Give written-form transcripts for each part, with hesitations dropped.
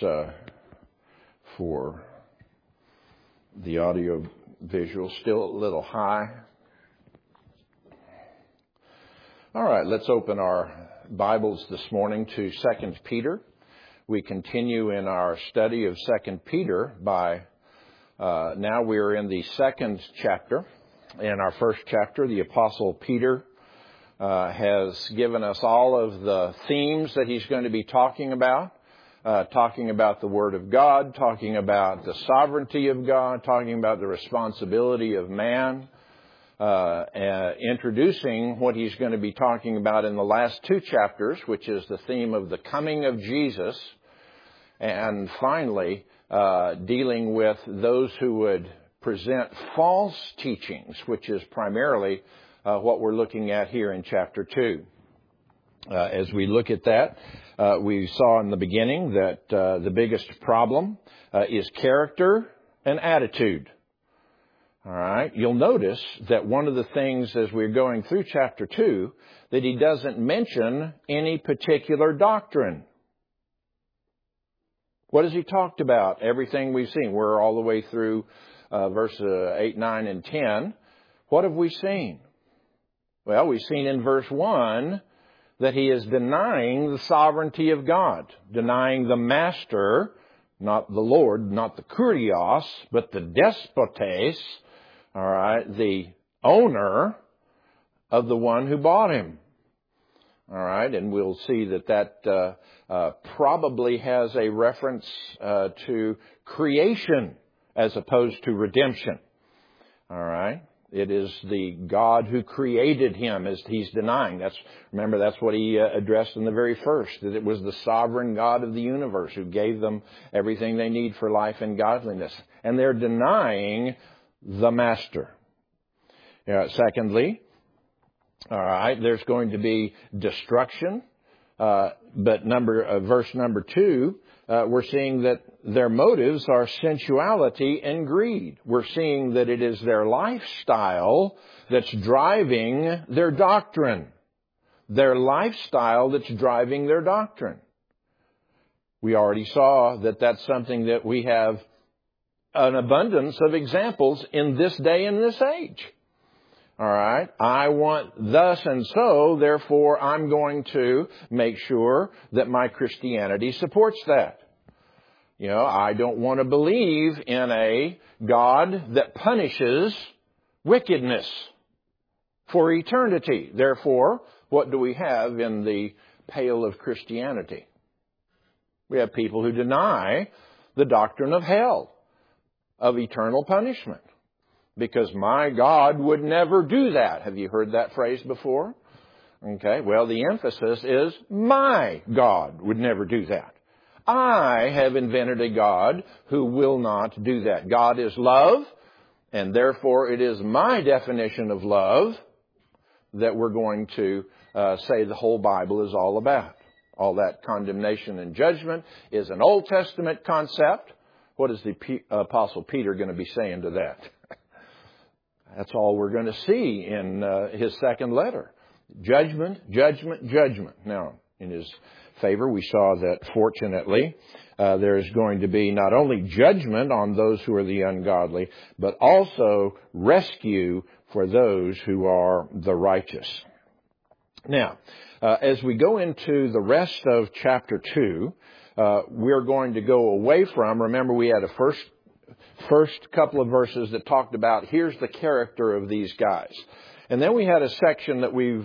for the audio visual. Still a little high. All right, let's open our Bibles this morning to 2 Peter. We continue in our study of 2 Peter by, now we're in the second chapter. In our first chapter, the Apostle Peter has given us all of the themes that he's going to be talking about the Word of God, talking about the sovereignty of God, talking about the responsibility of man, introducing what he's going to be talking about in the last two chapters, which is the theme of the coming of Jesus, and finally dealing with those who would present false teachings, which is primarily what we're looking at here in chapter 2. As we look at that, we saw in the beginning that the biggest problem is character and attitude. All right. You'll notice that one of the things as we're going through chapter 2, that he doesn't mention any particular doctrine. What has he talked about? Everything we've seen. We're all the way through verse 8, 9, and 10. What have we seen? Well, we've seen in verse 1 that he is denying the sovereignty of God, denying the master, not the Lord, not the kurios, but the despotes, all right, the owner of the one who bought him. All right, and we'll see that probably has a reference to creation as opposed to redemption. All right. It is the God who created him as he's denying. Remember, that's what he addressed in the very first, that it was the sovereign God of the universe who gave them everything they need for life and godliness. And they're denying the master. Secondly, all right, there's going to be destruction. But verse number 2, we're seeing that their motives are sensuality and greed. We're seeing that it is their lifestyle that's driving their doctrine. Their lifestyle that's driving their doctrine. We already saw that that's something that we have an abundance of examples in this day and this age. All right. I want thus and so, therefore I'm going to make sure that my Christianity supports that. I don't want to believe in a God that punishes wickedness for eternity. Therefore, what do we have in the pale of Christianity? We have people who deny the doctrine of hell, of eternal punishment. Because my God would never do that. Have you heard that phrase before? Okay, well, the emphasis is my God would never do that. I have invented a God who will not do that. God is love, and therefore it is my definition of love that we're going to say the whole Bible is all about. All that condemnation and judgment is an Old Testament concept. What is the Apostle Peter going to be saying to that? That's all we're going to see in his second letter. Judgment, judgment, judgment. Now, in his favor, we saw that fortunately there's going to be not only judgment on those who are the ungodly, but also rescue for those who are the righteous. Now, as we go into the rest of chapter 2, we're going to go away from, remember we had a first couple of verses that talked about here's the character of these guys. And then we had a section that we've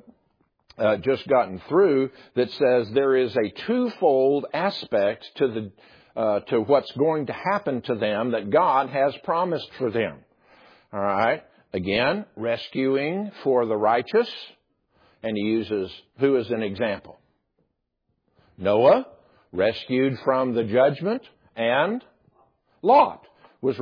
just gotten through that says there is a twofold aspect to what's going to happen to them that God has promised for them. All right. Again, rescuing for the righteous. And he uses who as an example? Noah, rescued from the judgment, and Lot was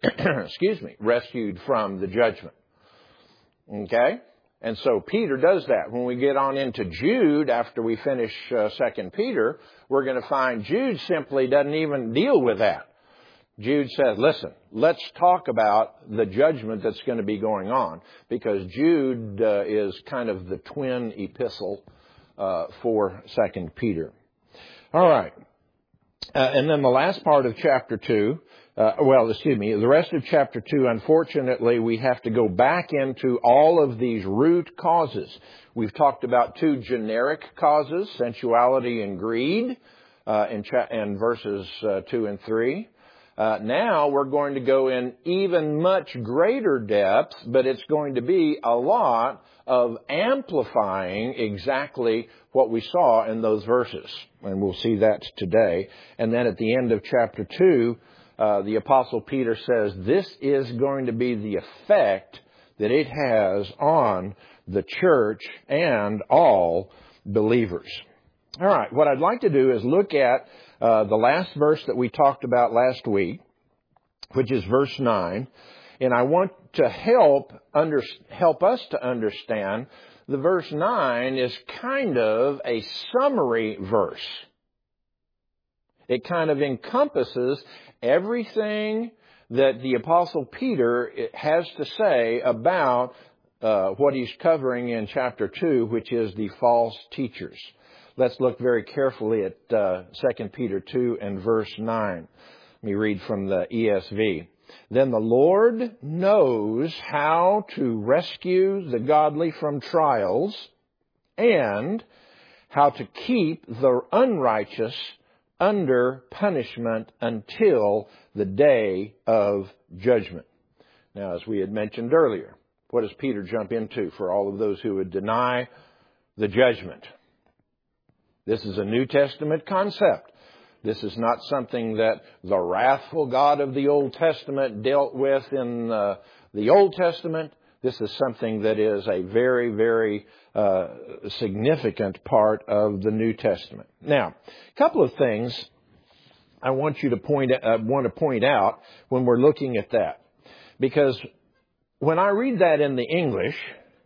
rescued from the judgment. Okay? And so Peter does that. When we get on into Jude, after we finish 2 Peter, we're going to find Jude simply doesn't even deal with that. Jude says, listen, let's talk about the judgment that's going to be going on, because Jude is kind of the twin epistle for 2 Peter. All right. And then the last part of chapter 2, the rest of chapter 2, unfortunately, we have to go back into all of these root causes. We've talked about 2 generic causes, sensuality and greed, in verses 2 and 3. Now we're going to go in even much greater depth, but it's going to be a lot of amplifying exactly what we saw in those verses. And we'll see that today. And then at the end of chapter 2, the Apostle Peter says this is going to be the effect that it has on the church and all believers. All right, what I'd like to do is look at the last verse that we talked about last week, which is verse 9. And I want to help us to understand the verse 9 is kind of a summary verse. It kind of encompasses everything that the Apostle Peter has to say about what he's covering in chapter 2, which is the false teachers. Let's look very carefully at 2 Peter 2 and verse 9. Let me read from the ESV. Then the Lord knows how to rescue the godly from trials and how to keep the unrighteous under punishment until the day of judgment. Now, as we had mentioned earlier, what does Peter jump into for all of those who would deny the judgment? This is a New Testament concept. This is not something that the wrathful God of the Old Testament dealt with in the Old Testament. This is something that is a very, very significant part of the New Testament. Now, a couple of things I want to point out when we're looking at that. Because when I read that in the English,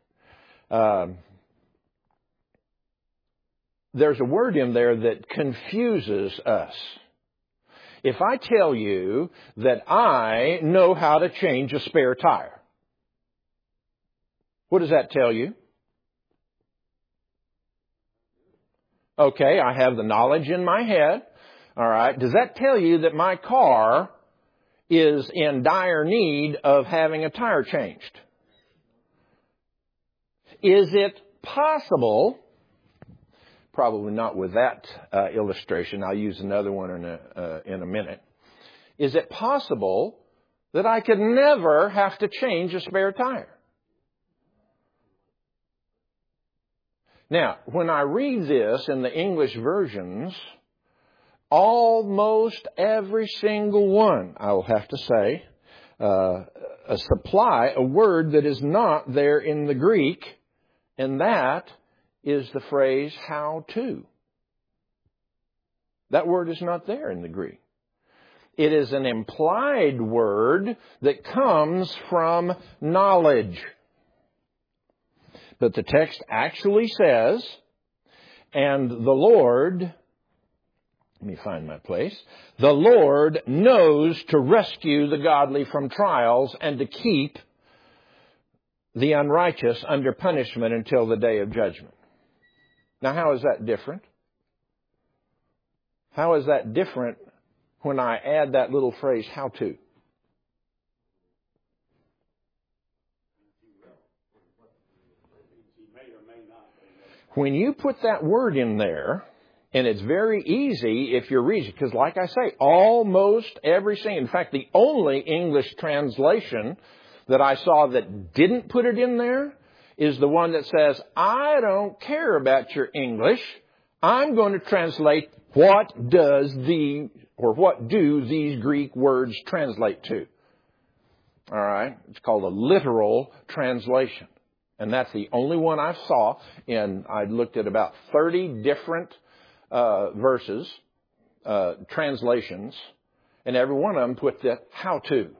there's a word in there that confuses us. If I tell you that I know how to change a spare tire, what does that tell you? Okay, I have the knowledge in my head. All right. Does that tell you that my car is in dire need of having a tire changed? Is it possible? Probably not with that illustration. I'll use another one in a minute. Is it possible that I could never have to change a spare tire? Now, when I read this in the English versions, almost every single one, I will have to say, supply a word that is not there in the Greek, and that is the phrase how to. That word is not there in the Greek. It is an implied word that comes from knowledge. But the text actually says, and the Lord, let me find my place, the Lord knows to rescue the godly from trials and to keep the unrighteous under punishment until the day of judgment. Now, how is that different? How is that different when I add that little phrase, how to? When you put that word in there, and it's very easy if you're reading, because like I say, almost every single, in fact, the only English translation that I saw that didn't put it in there is the one that says, I don't care about your English. I'm going to translate what do these Greek words translate to. All right. It's called a literal translation. And that's the only one I saw. And I looked at about 30 different verses, translations, and every one of them put that how to.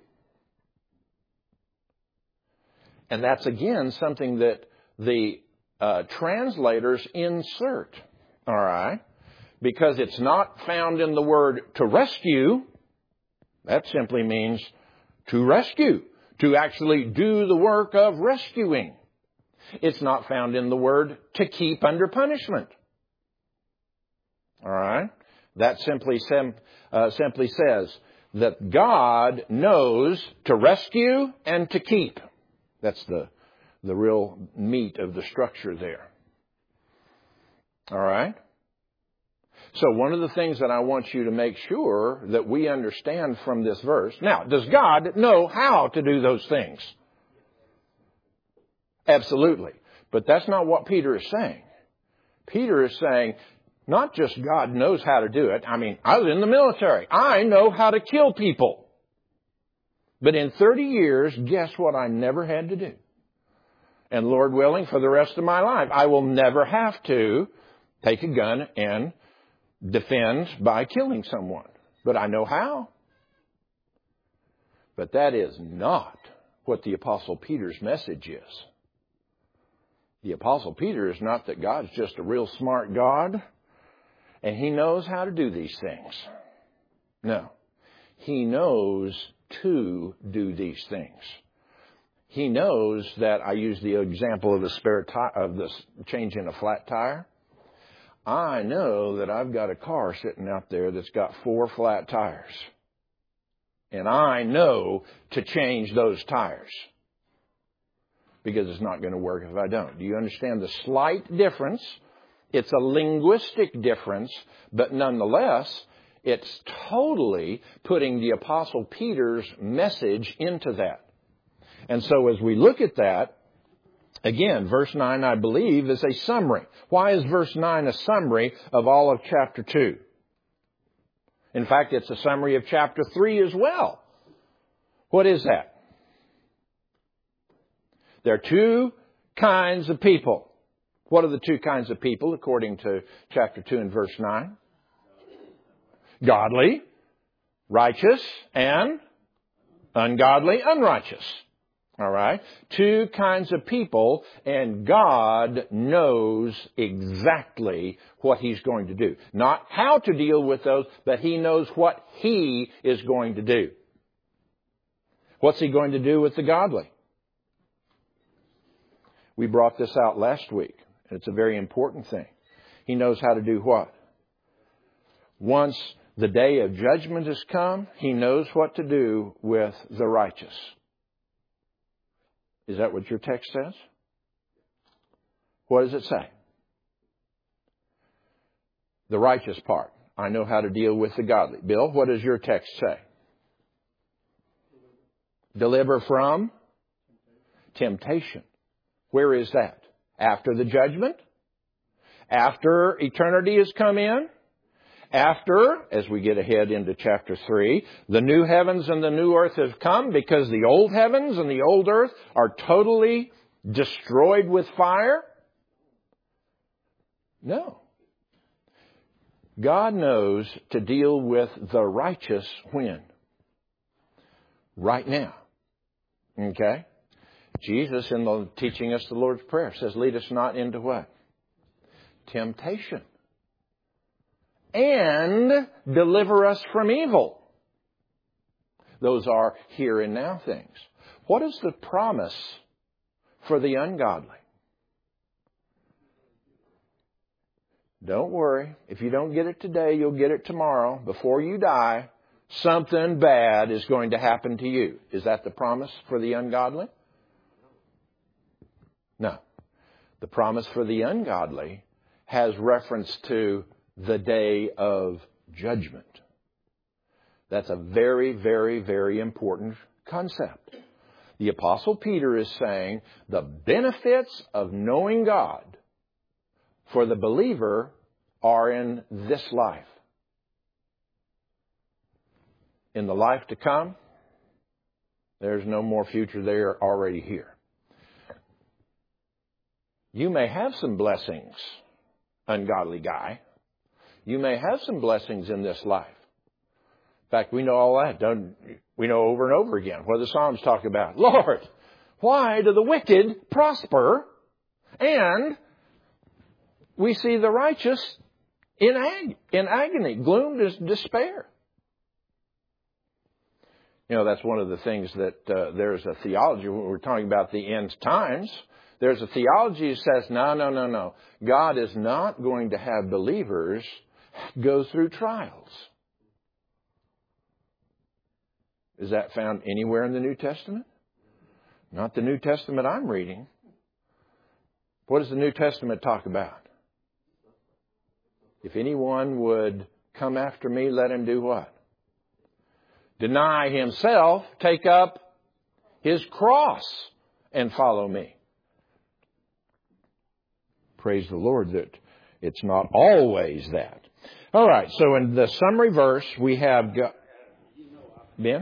And that's, again, something that the translators insert, all right? Because it's not found in the word to rescue. That simply means to rescue, to actually do the work of rescuing. It's not found in the word to keep under punishment. All right? That simply says that God knows to rescue and to keep. That's the real meat of the structure there. All right? So one of the things that I want you to make sure that we understand from this verse. Now, does God know how to do those things? Absolutely. But that's not what Peter is saying. Peter is saying, not just God knows how to do it. I mean, I was in the military. I know how to kill people. But in 30 years, guess what I never had to do? And Lord willing, for the rest of my life, I will never have to take a gun and defend by killing someone. But I know how. But that is not what the Apostle Peter's message is. The Apostle Peter is not that God's just a real smart God and He knows how to do these things. No. He knows to do these things. He knows that, I use the example of the changing a flat tire. I know that I've got a car sitting out there that's got 4 flat tires. And I know to change those tires. Because it's not going to work if I don't. Do you understand the slight difference? It's a linguistic difference, but nonetheless, it's totally putting the Apostle Peter's message into that. And so as we look at that, again, verse 9, I believe, is a summary. Why is verse 9 a summary of all of chapter 2? In fact, it's a summary of chapter 3 as well. What is that? There are 2 kinds of people. What are the 2 kinds of people according to chapter 2 and verse 9? Godly, righteous, and ungodly, unrighteous. All right? 2 kinds of people, and God knows exactly what He's going to do. Not how to deal with those, but He knows what He is going to do. What's He going to do with the godly? We brought this out last week, and it's a very important thing. He knows how to do what? Once the day of judgment has come, He knows what to do with the righteous. Is that what your text says? What does it say? The righteous part. I know how to deal with the godly. Bill, what does your text say? Deliver from temptation. Where is that? After the judgment? After eternity has come in? After, as we get ahead into chapter 3, the new heavens and the new earth have come because the old heavens and the old earth are totally destroyed with fire? No. God knows to deal with the righteous when? Right now. Okay? Jesus, in teaching us the Lord's Prayer, says, lead us not into what? Temptation. And deliver us from evil. Those are here and now things. What is the promise for the ungodly? Don't worry. If you don't get it today, you'll get it tomorrow. Before you die, something bad is going to happen to you. Is that the promise for the ungodly? No. The promise for the ungodly has reference to the day of judgment. That's a very, very, very important concept. The Apostle Peter is saying the benefits of knowing God for the believer are in this life. In the life to come, there's no more future. They're already here. You may have some blessings, ungodly guy. You may have some blessings in this life. In fact, we know all that. We know over and over again what the Psalms talk about. Lord, why do the wicked prosper and we see the righteous in agony, gloom, despair? You know, that's one of the things that there's a theology when we're talking about the end times. There's a theology that says, no. God is not going to have believers go through trials. Is that found anywhere in the New Testament? Not the New Testament I'm reading. What does the New Testament talk about? If anyone would come after me, let him do what? Deny himself, take up his cross, and follow me. Praise the Lord that it's not always that. All right, so in the summary verse, we have Ben?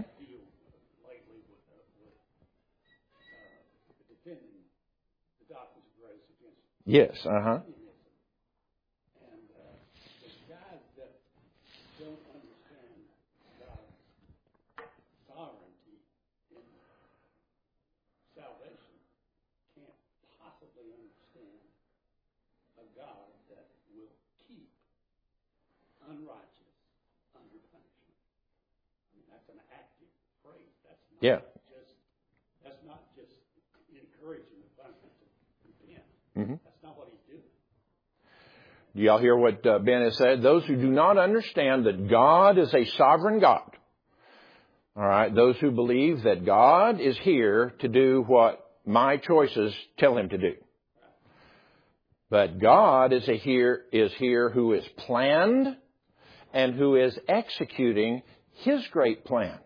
Yes, uh-huh. And the guys that don't understand God's sovereignty in salvation can't possibly understand a God that will keep unrighteous under punishment. I mean, that's an active phrase. That's not just encouraging the punishment to repent. Mm-hmm. That's not what he's doing. Do y'all hear what Ben has said? Those who do not understand that God is a sovereign God, all right, those who believe that God is here to do what my choices tell him to do. But God is here who is planned and who is executing his great plan.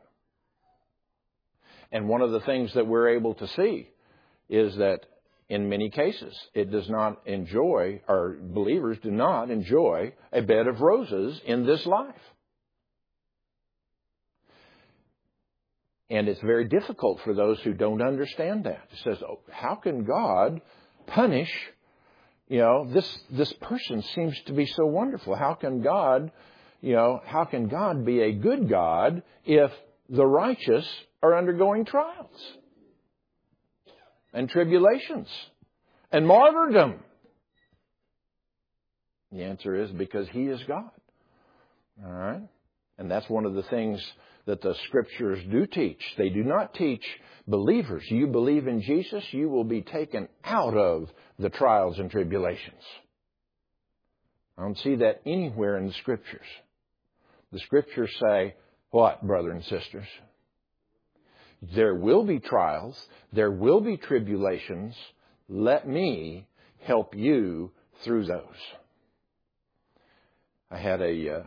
And one of the things that we're able to see is that in many cases, it does not enjoy, or believers do not enjoy, a bed of roses in this life. And it's very difficult for those who don't understand that. It says, oh, how can God punish, this person seems to be so wonderful. How can God be a good God if the righteous are undergoing trials and tribulations and martyrdom? The answer is because he is God. All right? And that's one of the things that the Scriptures do teach. They do not teach believers, you believe in Jesus, you will be taken out of the trials and tribulations. I don't see that anywhere in the Scriptures. The Scriptures say, what, brothers and sisters? There will be trials. There will be tribulations. Let me help you through those. I had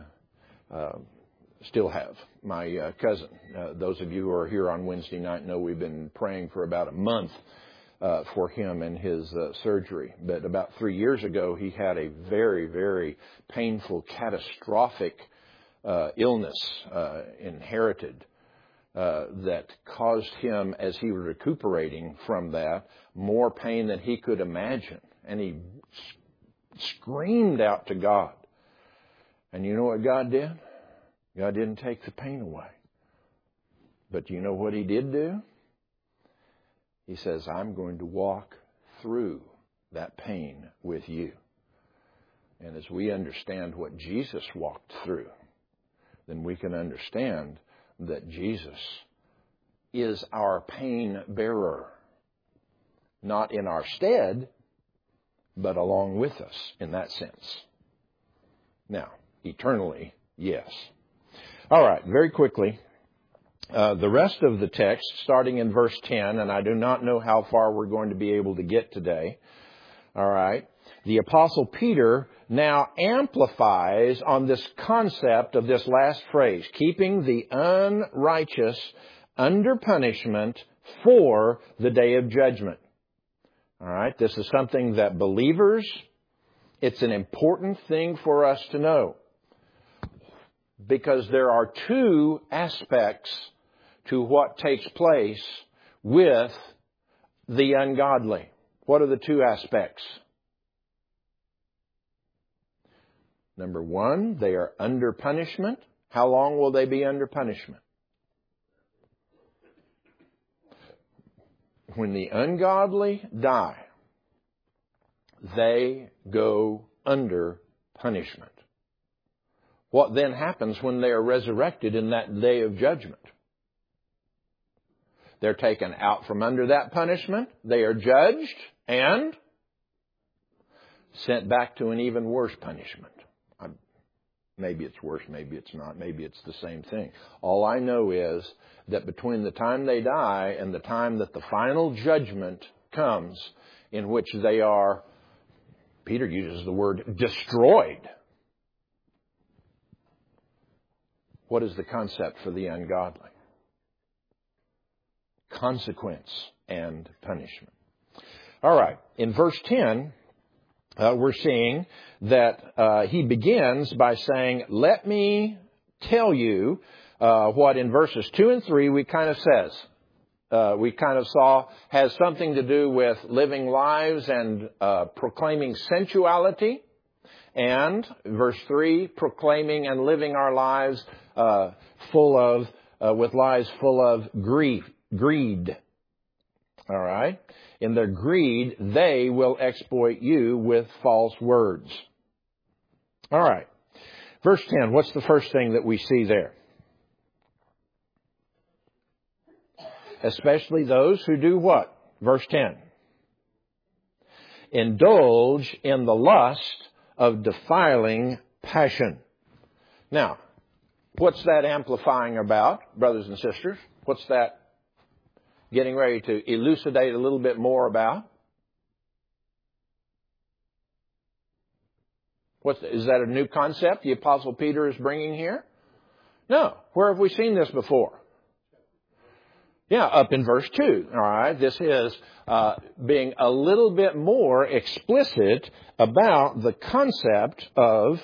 still have, my cousin. Those of you who are here on Wednesday night know we've been praying for about a month for him and his surgery. But about 3 years ago, he had a very, very painful, catastrophic illness inherited. That caused him, as he was recuperating from that, more pain than he could imagine. And he screamed out to God. And you know what God did? God didn't take the pain away. But you know what he did do? He says, I'm going to walk through that pain with you. And as we understand what Jesus walked through, then we can understand that Jesus is our pain bearer. Not in our stead, but along with us in that sense. Now, eternally, yes. All right, very quickly. The rest of the text, starting in verse 10, and I do not know how far we're going to be able to get today. All right. The Apostle Peter now amplifies on this concept of this last phrase, keeping the unrighteous under punishment for the day of judgment. All right. This is something that believers, it's an important thing for us to know. Because there are two aspects to what takes place with the ungodly. What are the two aspects? Number one, they are under punishment. How long will they be under punishment? When the ungodly die, they go under punishment. What then happens when they are resurrected in that day of judgment? They're taken out from under that punishment. They are judged and sent back to an even worse punishment. Maybe it's worse, maybe it's not, maybe it's the same thing. All I know is that between the time they die and the time that the final judgment comes, in which they are, Peter uses the word destroyed. What is the concept for the ungodly? Consequence and punishment. All right, in verse 10, we're seeing that he begins by saying, let me tell you what in verses 2 and 3 we kind of saw has something to do with living lives and proclaiming sensuality. And verse 3, proclaiming and living our lives with lives full of greed. All right? In their greed, they will exploit you with false words. All right. Verse 10, what's the first thing that we see there? Especially those who do what? Verse 10. Indulge in the lust of defiling passion. Now, what's that amplifying about, brothers and sisters? What's that getting ready to elucidate a little bit more about? Is that a new concept the Apostle Peter is bringing here? No. Where have we seen this before? Yeah, up in verse 2. All right. This is being a little bit more explicit about the concept of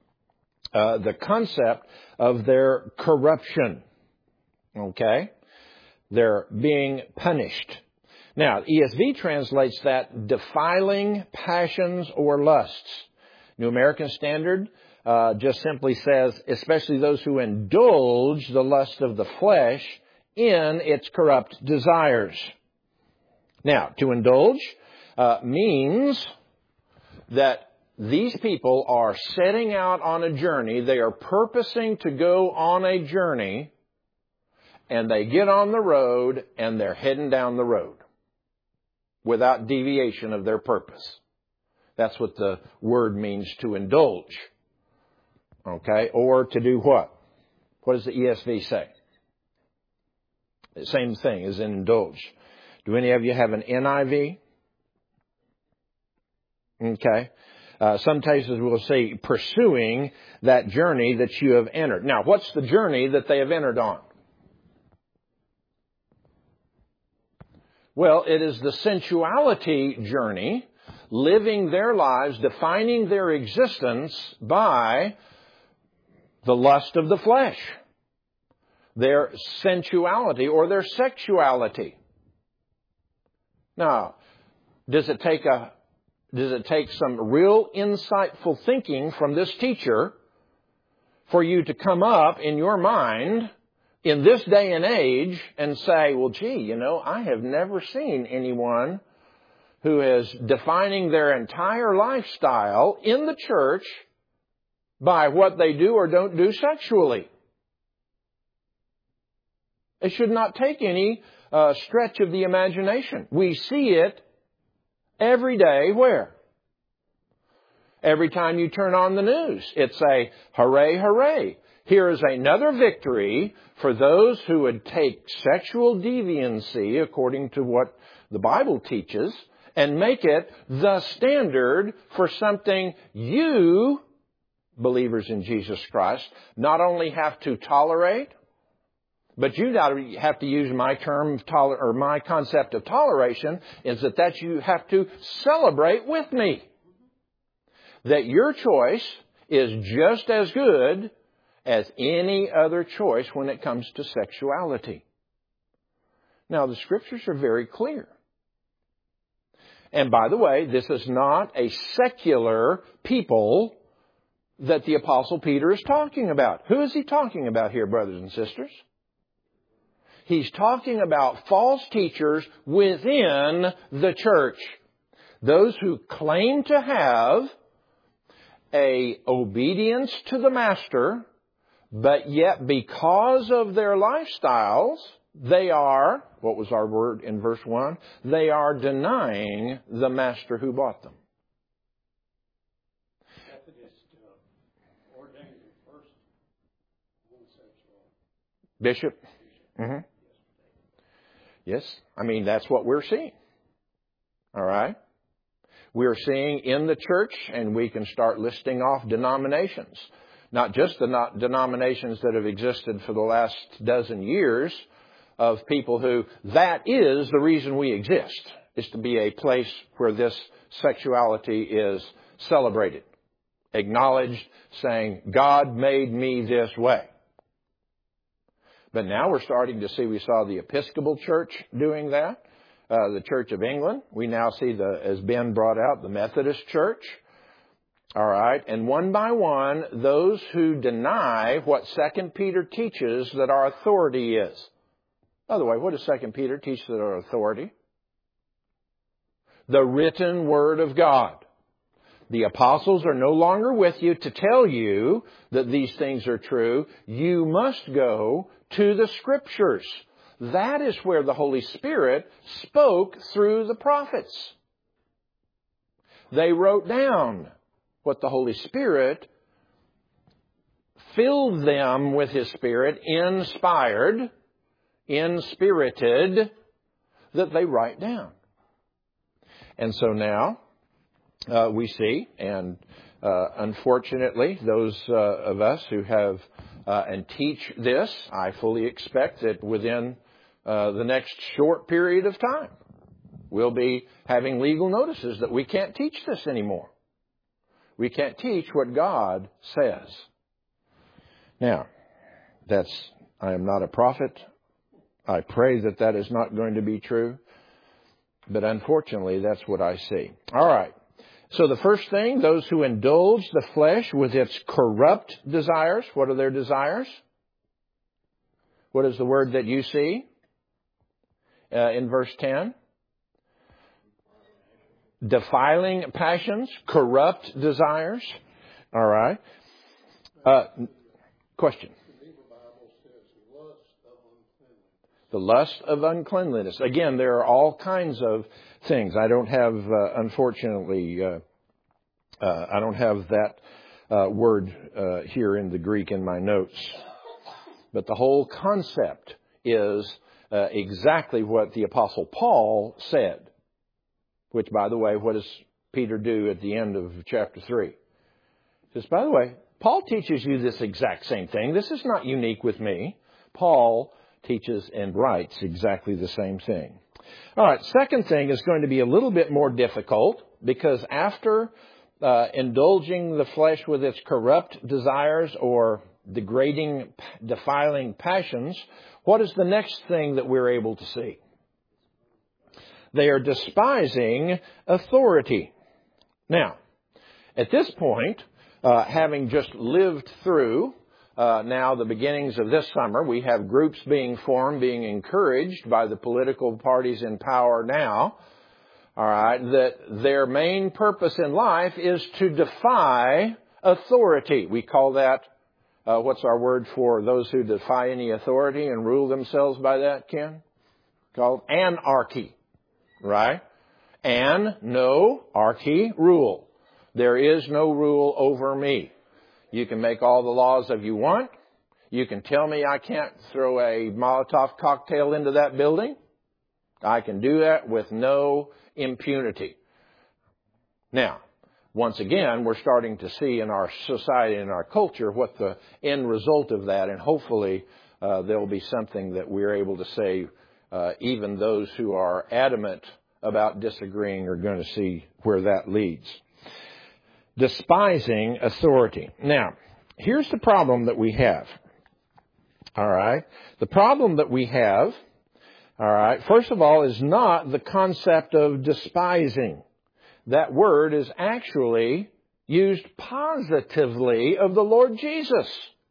their corruption. Okay? They're being punished. Now, ESV translates that defiling passions or lusts. New American Standard just simply says, especially those who indulge the lust of the flesh in its corrupt desires. Now, to indulge means that these people are setting out on a journey. They are purposing to go on a journey, and they get on the road, and they're heading down the road without deviation of their purpose. That's what the word means, to indulge. Okay? Or to do what? What does the ESV say? The same thing as indulge. Do any of you have an NIV? Okay. Some places will say pursuing that journey that you have entered. Now, what's the journey that they have entered on? Well, it is the sensuality journey, living their lives, defining their existence by the lust of the flesh, their sensuality or their sexuality. Now, does it take some real insightful thinking from this teacher for you to come up in your mind in this day and age and say, well, gee, I have never seen anyone who is defining their entire lifestyle in the church by what they do or don't do sexually. It should not take any stretch of the imagination. We see it every day. Where? Every time you turn on the news, it's a hooray, hooray. Here is another victory for those who would take sexual deviancy, according to what the Bible teaches, and make it the standard for something you, believers in Jesus Christ, not only have to tolerate, but you have to use my term or my concept of toleration is that you have to celebrate with me. That your choice is just as good as any other choice when it comes to sexuality. Now, the Scriptures are very clear. And by the way, this is not a secular people that the Apostle Peter is talking about. Who is he talking about here, brothers and sisters? He's talking about false teachers within the church. Those who claim to have a obedience to the master, but yet because of their lifestyles, they are, what was our word in verse 1? They are denying the master who bought them. Methodist ordained Bishop? Mm-hmm. Yes. I mean, that's what we're seeing. All right. We're seeing in the church, and we can start listing off denominations. Not just the denominations that have existed for the last dozen years of people who, that is the reason we exist, is to be a place where this sexuality is celebrated, acknowledged, saying, God made me this way. But now we're starting to see, we saw the Episcopal Church doing that, the Church of England. We now see, as Ben brought out, the Methodist Church. All right. And one by one, those who deny what 2 Peter teaches that our authority is. By the way, what does 2 Peter teach that our authority? The written Word of God. The apostles are no longer with you to tell you that these things are true. You must go to the Scriptures. That is where the Holy Spirit spoke through the prophets. They wrote down what the Holy Spirit filled them with His Spirit, inspirited, that they write down. And so now we see, and unfortunately, those of us who have and teach this, I fully expect that within the next short period of time, we'll be having legal notices that we can't teach this anymore. We can't teach what God says. Now, I am not a prophet. I pray that that is not going to be true. But unfortunately, that's what I see. All right. So the first thing, those who indulge the flesh with its corrupt desires. What are their desires? What is the word that you see in verse 10? Defiling passions, corrupt desires. All right. Question. The lust of uncleanliness. Again, there are all kinds of things. I don't have, unfortunately, I don't have that word here in the Greek in my notes. But the whole concept is exactly what the Apostle Paul said. Which, by the way, what does Peter do at the end of chapter 3? He says, by the way, Paul teaches you this exact same thing. This is not unique with me. Paul teaches and writes exactly the same thing. All right, second thing is going to be a little bit more difficult because after indulging the flesh with its corrupt desires or degrading, defiling passions, what is the next thing that we're able to see? They are despising authority. Now, at this point, having just lived through now the beginnings of this summer, we have groups being formed, being encouraged by the political parties in power now, all right, that their main purpose in life is to defy authority. We call that, what's our word for those who defy any authority and rule themselves by that, Ken? Called anarchy. Right? And no archy rule. There is no rule over me. You can make all the laws that you want. You can tell me I can't throw a Molotov cocktail into that building. I can do that with no impunity. Now, once again, we're starting to see in our society and our culture what the end result of that, and hopefully there'll be something that we're able to say. Even those who are adamant about disagreeing are going to see where that leads. Despising authority. Now, here's the problem that we have. All right. The problem that we have, all right, first of all, is not the concept of despising. That word is actually used positively of the Lord Jesus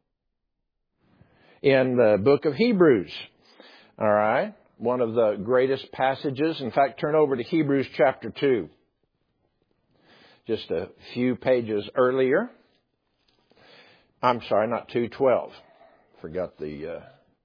in the book of Hebrews. All right. One of the greatest passages. In fact, turn over to Hebrews chapter 2. Just a few pages earlier. I'm sorry, not 2:12. Forgot the...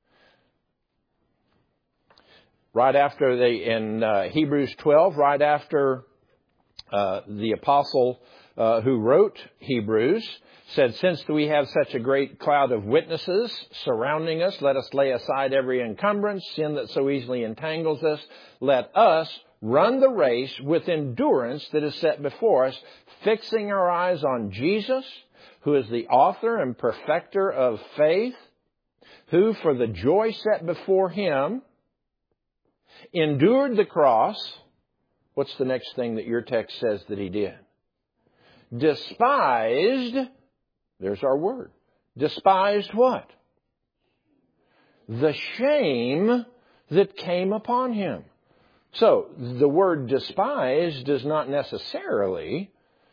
Right after in Hebrews 12, right after the apostle who wrote Hebrews said, since we have such a great cloud of witnesses surrounding us, let us lay aside every encumbrance, sin that so easily entangles us. Let us run the race with endurance that is set before us, fixing our eyes on Jesus, who is the author and perfecter of faith, who for the joy set before Him endured the cross. What's the next thing that your text says that He did? Despised, there's our word. Despised what? The shame that came upon Him. So, the word despise does not necessarily,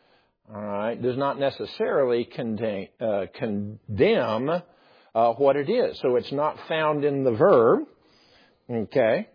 condemn what it is. So, it's not found in the verb. Okay.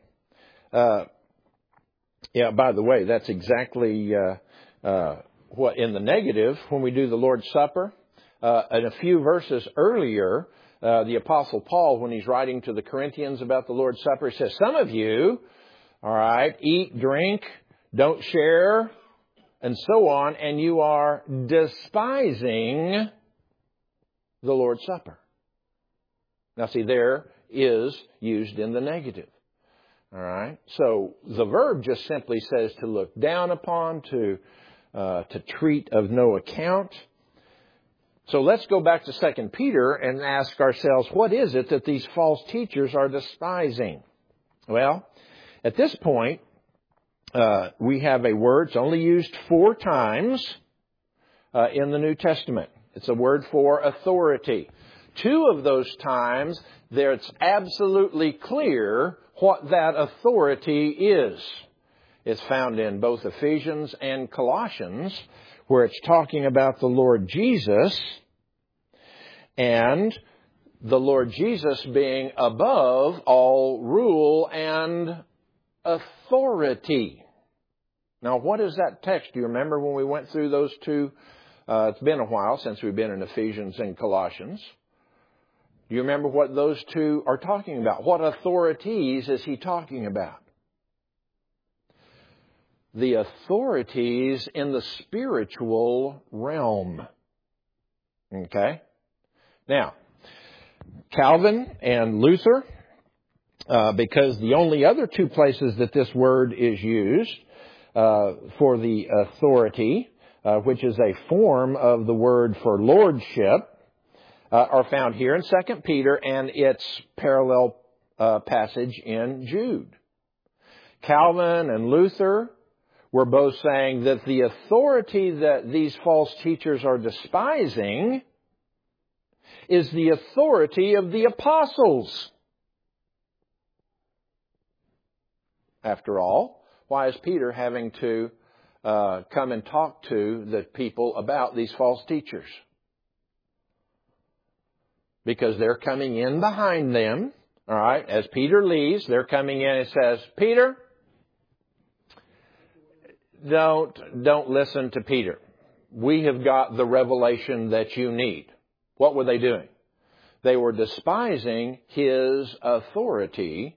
By the way, that's exactly what in the negative when we do the Lord's Supper. In a few verses earlier, the Apostle Paul, when he's writing to the Corinthians about the Lord's Supper, he says, some of you, eat, drink, don't share, and so on, and you are despising the Lord's Supper. Now see, there is used in the negative. So the verb just simply says to look down upon, to treat of no account. So let's go back to 2 Peter and ask ourselves, what is it that these false teachers are despising? Well, at this point, we have a word. It's only used 4 times in the New Testament. It's a word for authority. 2 of those times, there it's absolutely clear what that authority is. It's found in both Ephesians and Colossians, where it's talking about the Lord Jesus and the Lord Jesus being above all rule and authority. Now, what is that text? Do you remember when we went through those 2? It's been a while since we've been in Ephesians and Colossians. Do you remember what those 2 are talking about? What authorities is he talking about? The authorities in the spiritual realm. Okay? Now, Calvin and Luther, because the only other 2 places that this word is used for the authority, which is a form of the word for lordship, are found here in 2 Peter and its parallel passage in Jude. Calvin and Luther were both saying that the authority that these false teachers are despising is the authority of the apostles. After all, why is Peter having to come and talk to the people about these false teachers? Because they're coming in behind them, as Peter leaves, they're coming in and says, Peter, don't listen to Peter. We have got the revelation that you need. What were they doing? They were despising his authority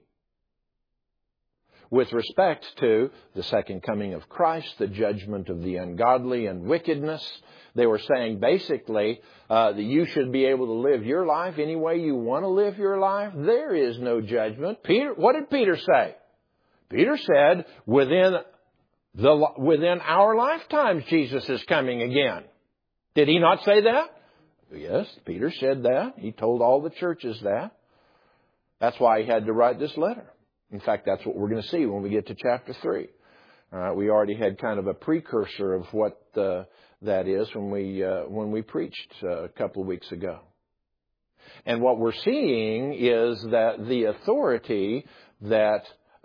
with respect to the second coming of Christ, the judgment of the ungodly and wickedness. They were saying basically that you should be able to live your life any way you want to live your life. There is no judgment. What did Peter say? Peter said, within our lifetimes, Jesus is coming again. Did he not say that? Yes, Peter said that. He told all the churches that. That's why he had to write this letter. In fact, that's what we're going to see when we get to chapter 3. We already had kind of a precursor of what that is when we preached a couple of weeks ago. And what we're seeing is that the authority that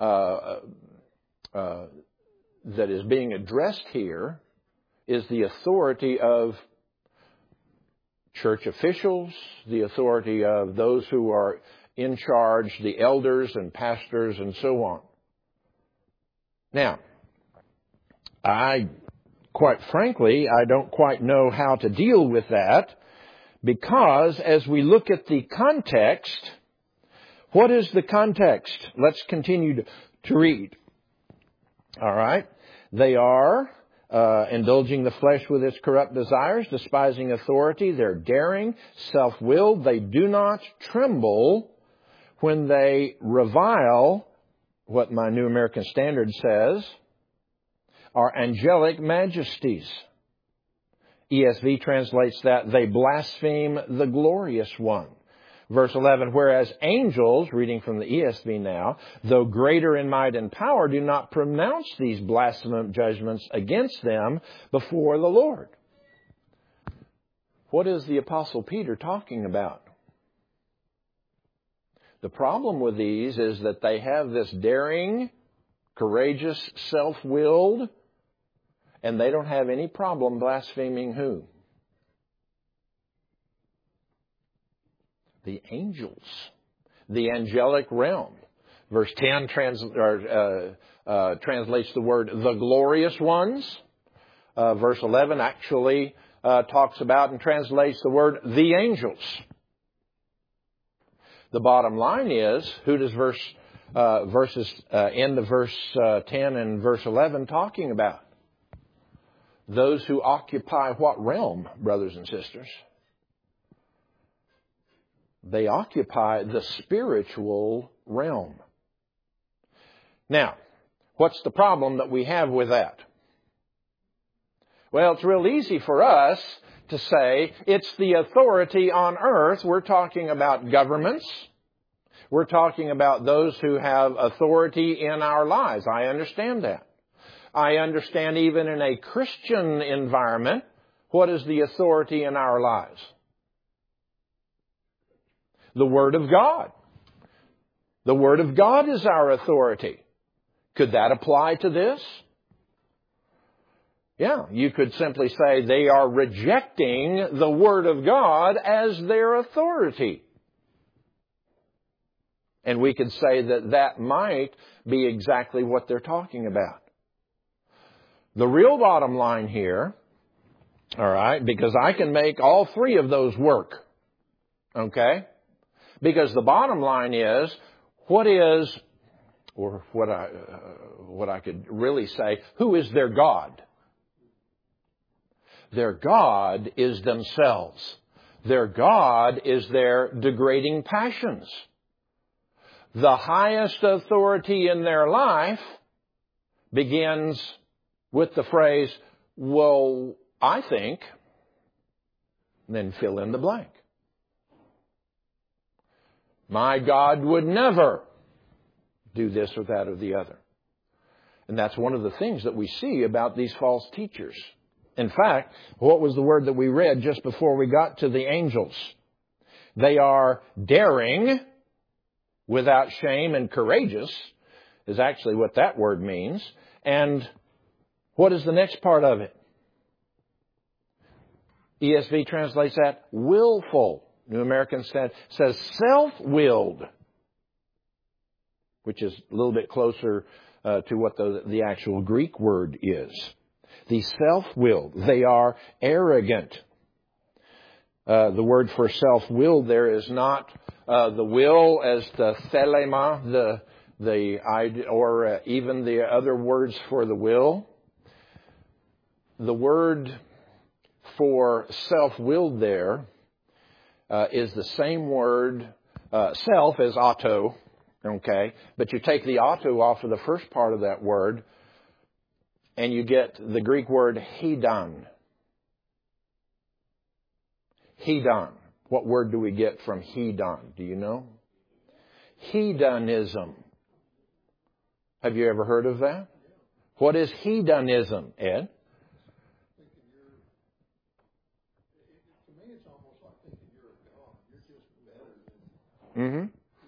is being addressed here is the authority of church officials, the authority of those who are in charge, the elders and pastors and so on. Now, quite frankly, I don't quite know how to deal with that, because as we look at the context, what is the context? Let's continue to read. All right. They are indulging the flesh with its corrupt desires, despising authority. They're daring, self-willed. They do not tremble when they revile what my New American Standard says are angelic majesties. ESV translates that they blaspheme the glorious one. Verse 11, whereas angels, reading from the ESV now, though greater in might and power, do not pronounce these blasphemous judgments against them before the Lord. What is the Apostle Peter talking about? The problem with these is that they have this daring, courageous, self-willed, and they don't have any problem blaspheming who? The angels, the angelic realm. Verse 10 translates the word the glorious ones. Verse 11 actually talks about and translates the word the angels. The bottom line is, who does end of verse 10 and verse 11 talking about? Those who occupy what realm, brothers and sisters? They occupy the spiritual realm. Now, what's the problem that we have with that? Well, it's real easy for us to say it's the authority on earth. We're talking about governments. We're talking about those who have authority in our lives. I understand that. I understand even in a Christian environment, what is the authority in our lives? The Word of God. The Word of God is our authority. Could that apply to this? Yeah, you could simply say they are rejecting the Word of God as their authority. And we could say that that might be exactly what they're talking about. The real bottom line here, all right, because I can make all three of those work, okay? Because the bottom line is, what I could really say, who is their God? Their God is themselves. Their God is their degrading passions. The highest authority in their life begins with the phrase, well, I think, and then fill in the blank. My God would never do this or that or the other. And that's one of the things that we see about these false teachers. In fact, what was the word that we read just before we got to the angels? They are daring, without shame, and courageous, is actually what that word means. And what is the next part of it? ESV translates that willful. New American says self-willed, which is a little bit closer to what the actual Greek word is. The self-willed. They are arrogant. The word for self-willed there is not the will as the thelema, or even the other words for the will. The word for self-willed there is the same word, self as auto, okay? But you take the auto off of the first part of that word, and you get the Greek word hedon. Hedon. What word do we get from hedon? Do you know? Hedonism. Have you ever heard of that? What is hedonism, Ed? Mm-hmm.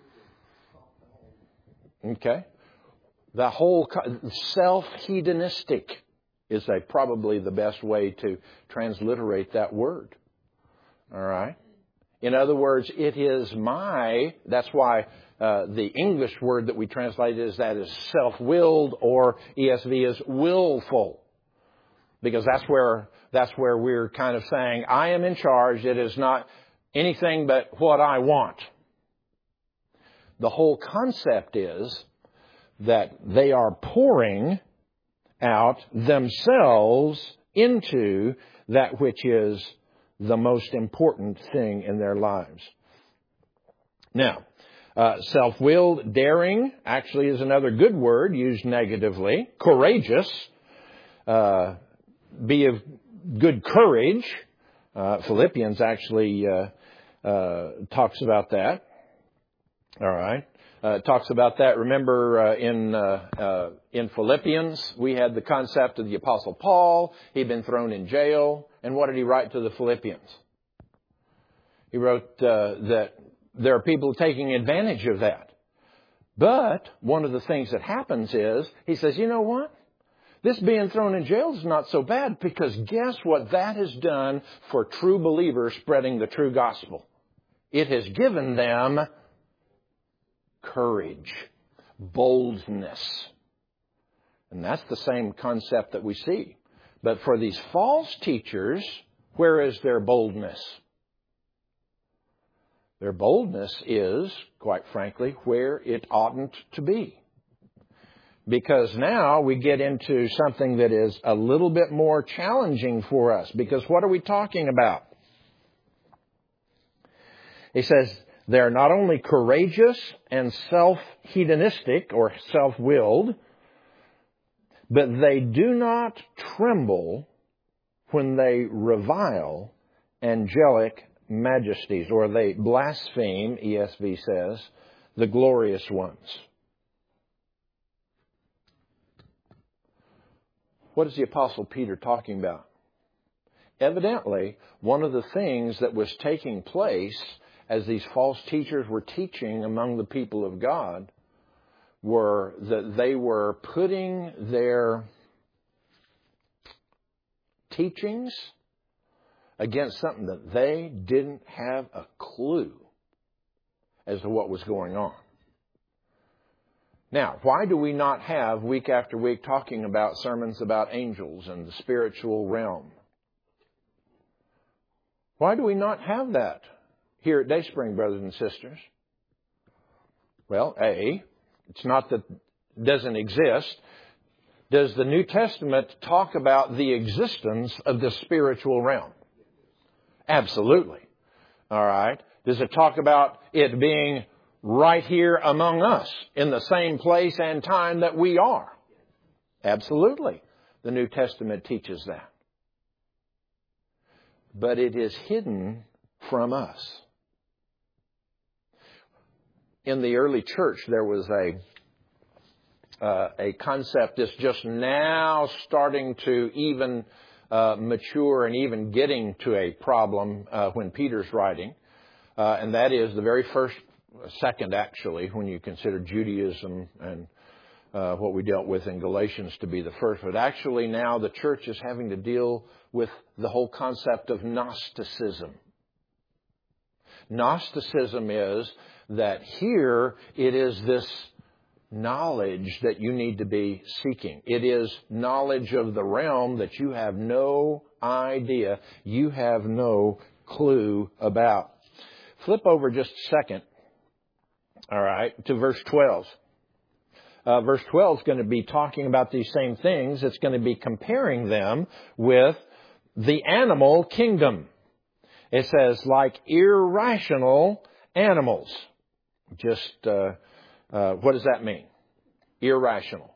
Okay. The whole self-hedonistic is probably the best way to transliterate that word. All right. In other words, it is that's why the English word that we translate is self-willed, or ESV is willful. Because that's where we're kind of saying, I am in charge. It is not anything but what I want. The whole concept is that they are pouring out themselves into that which is the most important thing in their lives. Now, self-willed, daring, actually is another good word used negatively. Courageous, be of good courage. Philippians actually talks about that. All right. Talks about that. Remember in Philippians, we had the concept of the Apostle Paul. He'd been thrown in jail. And what did he write to the Philippians? He wrote that there are people taking advantage of that. But one of the things that happens is, he says, you know what? This being thrown in jail is not so bad, because guess what that has done for true believers spreading the true gospel? It has given them courage, boldness. And that's the same concept that we see. But for these false teachers, where is their boldness? Their boldness is, quite frankly, where it oughtn't to be. Because now we get into something that is a little bit more challenging for us. Because what are we talking about? He says they're not only courageous and self-hedonistic or self-willed, but they do not tremble when they revile angelic majesties, or they blaspheme, ESV says, the glorious ones. What is the Apostle Peter talking about? Evidently, one of the things that was taking place as these false teachers were teaching among the people of God were that they were putting their teachings against something that they didn't have a clue as to what was going on. Now, why do we not have week after week talking about sermons about angels and the spiritual realm? Why do we not have that here at Dayspring, brothers and sisters? Well, it's not that it doesn't exist. Does the New Testament talk about the existence of the spiritual realm? Absolutely. All right. Does it talk about it being right here among us in the same place and time that we are? Absolutely. The New Testament teaches that. But it is hidden from us. In the early church, there was a concept that's just now starting to even mature and even getting to a problem when Peter's writing. And that is the very second actually, when you consider Judaism and what we dealt with in Galatians to be the first. But actually now the church is having to deal with the whole concept of Gnosticism. Gnosticism is that here it is this knowledge that you need to be seeking. It is knowledge of the realm that you have no idea, you have no clue about. Flip over just a second, all right, to verse 12. Verse 12 is going to be talking about these same things. It's going to be comparing them with the animal kingdom. It says, like irrational animals. Just, what does that mean? Irrational.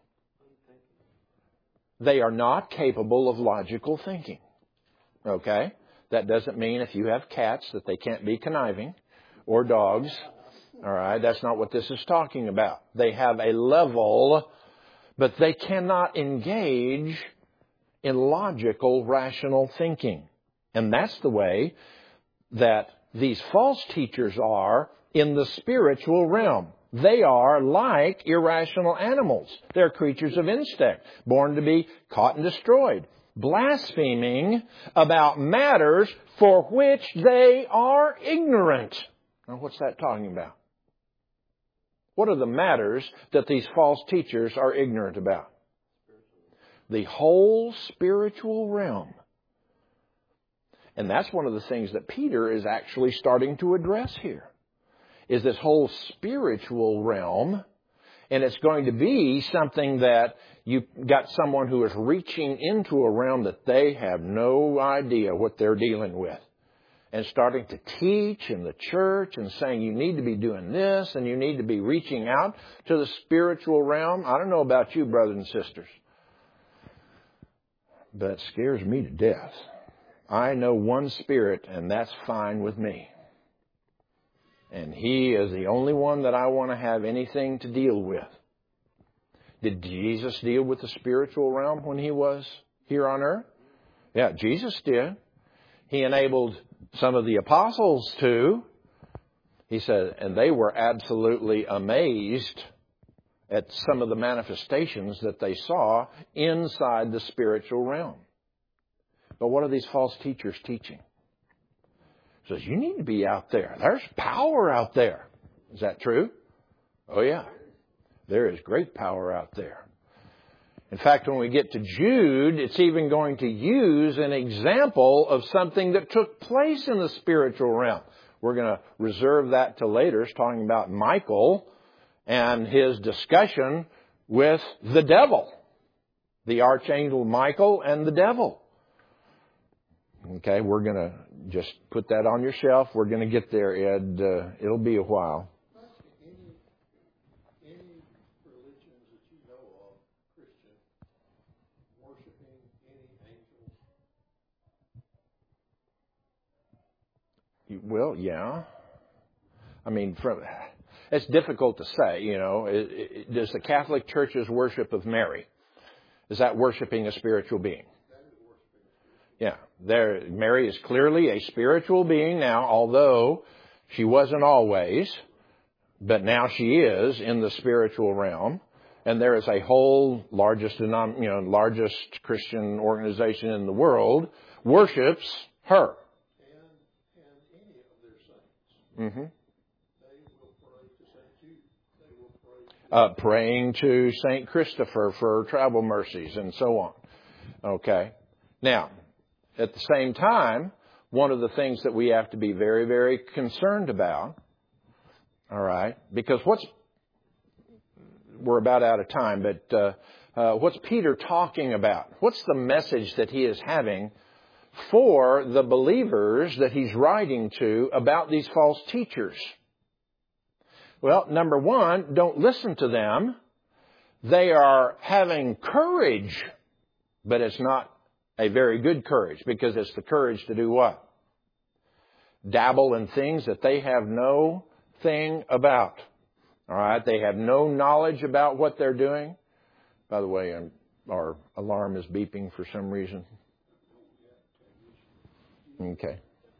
They are not capable of logical thinking. Okay? That doesn't mean if you have cats that they can't be conniving, or dogs. All right? That's not what this is talking about. They have a level, but they cannot engage in logical, rational thinking. And that's the way that these false teachers are in the spiritual realm. They are like irrational animals. They're creatures of instinct, born to be caught and destroyed, blaspheming about matters for which they are ignorant. Now, what's that talking about? What are the matters that these false teachers are ignorant about? The whole spiritual realm. And that's one of the things that Peter is actually starting to address here, is this whole spiritual realm And it's going to be something that you've got someone who is reaching into a realm that they have no idea what they're dealing with. And starting to teach in the church and saying you need to be doing this and you need to be reaching out to the spiritual realm. I don't know about you, brothers and sisters, but it scares me to death. I know one Spirit, and that's fine with me. And He is the only one that I want to have anything to deal with. Did Jesus deal with the spiritual realm when He was here on earth? Yeah, Jesus did. He enabled some of the apostles to. He said, and they were absolutely amazed at some of the manifestations that they saw inside the spiritual realm. But what are these false teachers teaching? He says, you need to be out there. There's power out there. Is that true? Oh, yeah. There is great power out there. In fact, when we get to Jude, it's even going to use an example of something that took place in the spiritual realm. We're going to reserve that till later. It's talking about Michael and his discussion with the devil. The archangel Michael and the devil. Okay, we're going to just put that on your shelf. We're going to get there, Ed. It'll be a while. Any religions that you know of, Christian, worshiping any angels? Well, yeah. I mean, it's difficult to say, you know. Does the Catholic Church's worship of Mary, is that worshiping a spiritual being? Yeah. Mary is clearly a spiritual being now, although she wasn't always, but now she is in the spiritual realm. And there is a whole largest Christian organization in the world worships her. And any of their saints. Mm-hmm. They will pray to St. Jude. They will pray. Praying to St. Christopher for travel mercies and so on. Okay. Now, at the same time, one of the things that we have to be very, very concerned about, all right, because we're about out of time, but what's Peter talking about? What's the message that he is having for the believers that he's writing to about these false teachers? Well, number one, don't listen to them. They are having courage, but it's not a very good courage, because it's the courage to do what? Dabble in things that they have no thing about. All right? They have no knowledge about what they're doing. By the way, our alarm is beeping for some reason. Okay.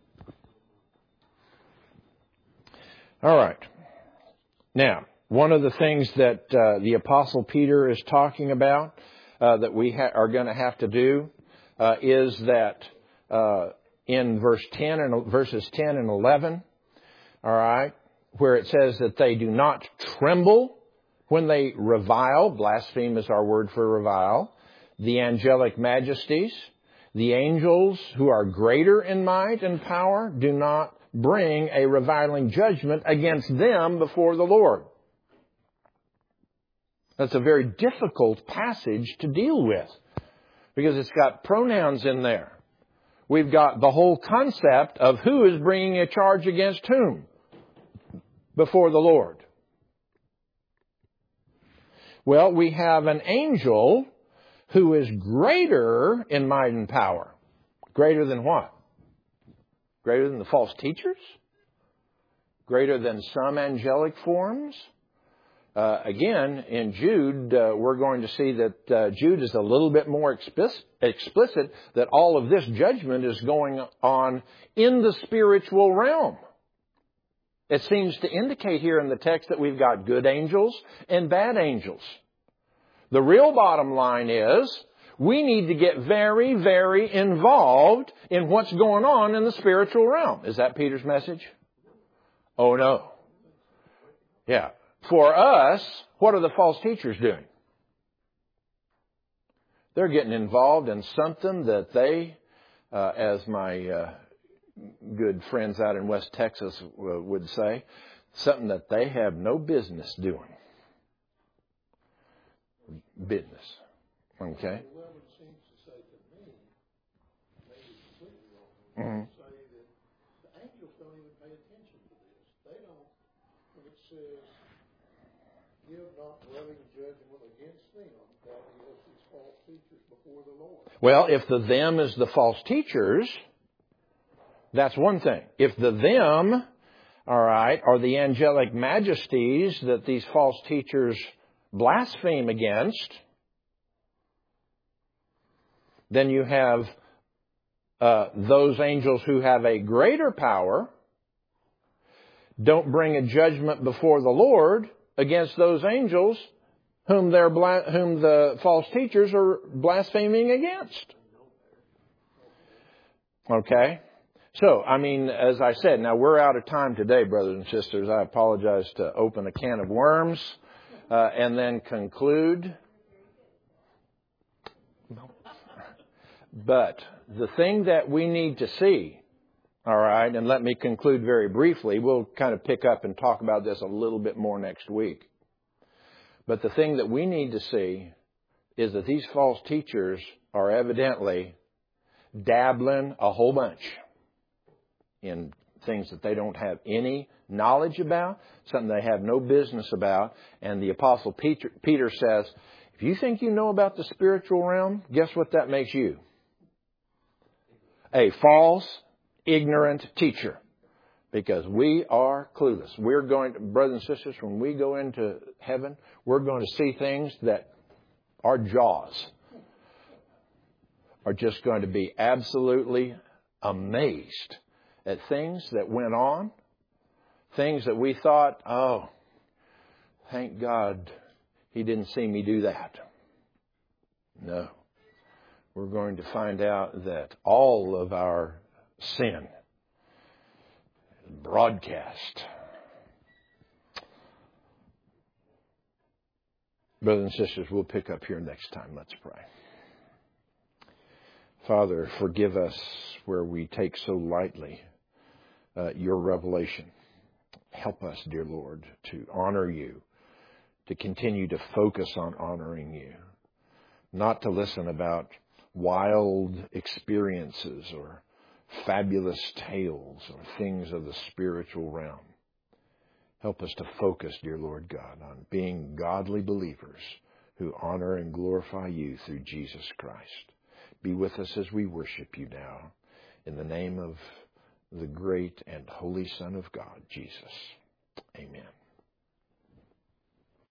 All right. Now, one of the things that the Apostle Peter is talking about that we are going to have to do is that in verses 10 and 11, all right, where it says that they do not tremble when they revile, blaspheme is our word for revile, the angelic majesties, the angels who are greater in might and power do not bring a reviling judgment against them before the Lord. That's a very difficult passage to deal with, because it's got pronouns in there. We've got the whole concept of who is bringing a charge against whom before the Lord. Well, we have an angel who is greater in might and power. Greater than what? Greater than the false teachers? Greater than some angelic forms? Again, in Jude, we're going to see that Jude is a little bit more explicit that all of this judgment is going on in the spiritual realm. It seems to indicate here in the text that we've got good angels and bad angels. The real bottom line is we need to get very, very involved in what's going on in the spiritual realm. Is that Peter's message? Oh, no. Yeah. For us, what are the false teachers doing? They're getting involved in something that they, as my good friends out in West Texas would say, something that they have no business doing. business. Okay? 11 seems to say to me, maybe completely wrong, say that the angels don't even pay attention to this. They don't, when it says, give not loving judgment against them, that is these false teachers before the Lord. Well, if the them is the false teachers, that's one thing. If the them, all right, are the angelic majesties that these false teachers blaspheme against, then you have those angels who have a greater power don't bring a judgment before the Lord against those angels whom the false teachers are blaspheming against. Okay? So, I mean, as I said, now we're out of time today, brothers and sisters. I apologize to open a can of worms and then conclude. But the thing that we need to see, all right, and let me conclude very briefly. We'll kind of pick up and talk about this a little bit more next week. But the thing that we need to see is that these false teachers are evidently dabbling a whole bunch in things that they don't have any knowledge about, something they have no business about. And the Apostle Peter says, if you think you know about the spiritual realm, guess what that makes you? A false, ignorant teacher. Because we are clueless. We're going to, brothers and sisters, when we go into heaven, we're going to see things that our jaws are just going to be absolutely amazed at things that went on, things that we thought, oh, thank God He didn't see me do that. No. We're going to find out that all of our sin broadcast. Brothers and sisters, we'll pick up here next time. Let's pray. Father, forgive us where we take so lightly your revelation. Help us, dear Lord, to honor you, to continue to focus on honoring you, not to listen about wild experiences or fabulous tales or things of the spiritual realm. Help us to focus, dear Lord God, on being godly believers who honor and glorify you through Jesus Christ. Be with us as we worship you now. In the name of the great and holy Son of God, Jesus. Amen.